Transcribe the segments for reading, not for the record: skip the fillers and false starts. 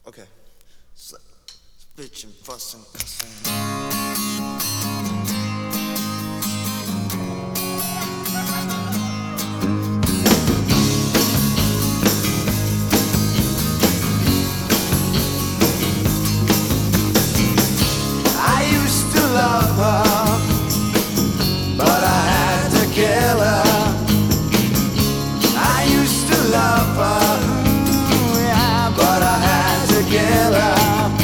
Okay. Slip, bitchin', fussin', cussin'. I used to love her, but I had to kill her. I used to love her, yeah, but I had to kill her.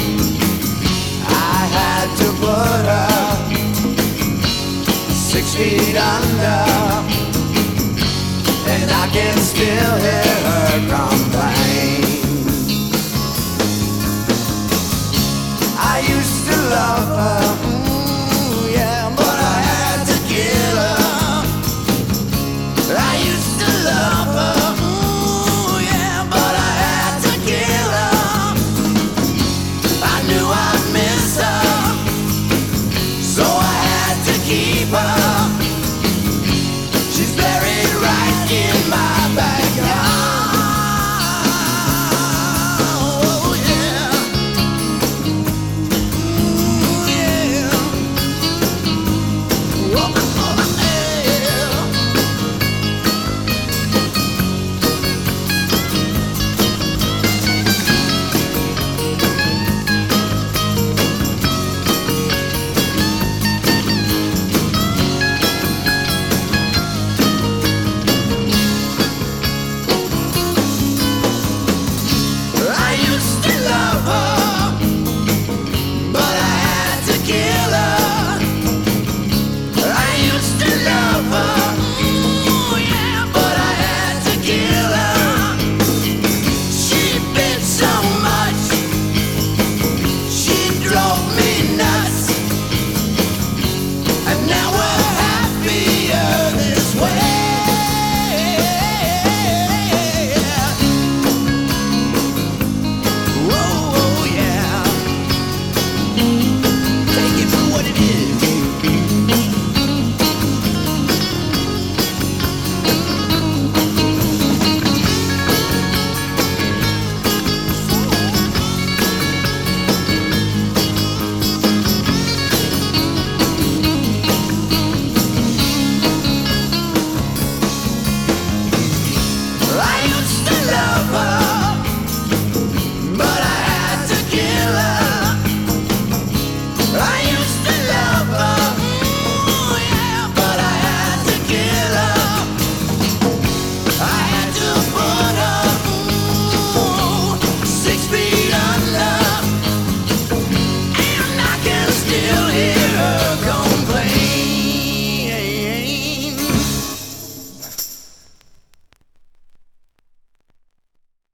I had to put her 6 feet under, and I can still hear her cry.